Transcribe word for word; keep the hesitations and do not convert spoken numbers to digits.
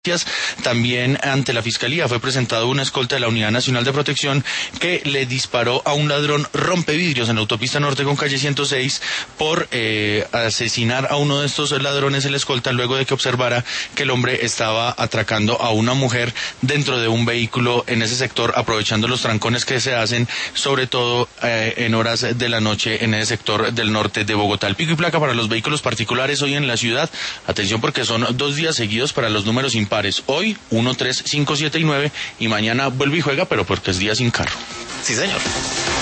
También ante la Fiscalía fue presentado una escolta de la Unidad Nacional de Protección que le disparó a un ladrón rompevidrios en la autopista norte con calle ciento seis por eh, asesinar a uno de estos ladrones, el escolta, luego de que observara que el hombre estaba atracando a una mujer dentro de un vehículo en ese sector, aprovechando los trancones que se hacen, sobre todo eh, en horas de la noche en ese sector del norte de Bogotá. El pico y placa para los vehículos particulares hoy en la ciudad. Atención, porque son dos días seguidos para los números impares. Hoy, uno, tres, cinco, siete y nueve, y mañana vuelve y juega, pero porque es día sin carro. Sí, señor.